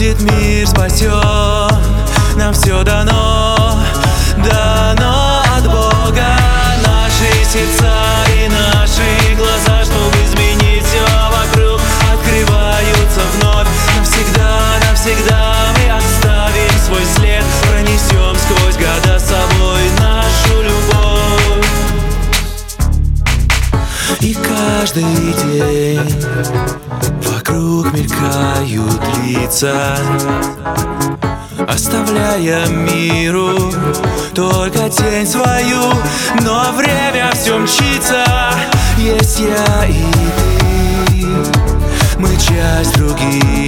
будет мир спасен. Нам все дано, дано от Бога. Наши сердца и наши глаза, чтобы изменить все вокруг, открываются вновь. Навсегда, навсегда мы оставим свой след, пронесем сквозь года с собой нашу любовь. И каждый день вокруг мелькают лица, оставляя миру только тень свою. Но время все мчится. Есть я и ты, мы часть других.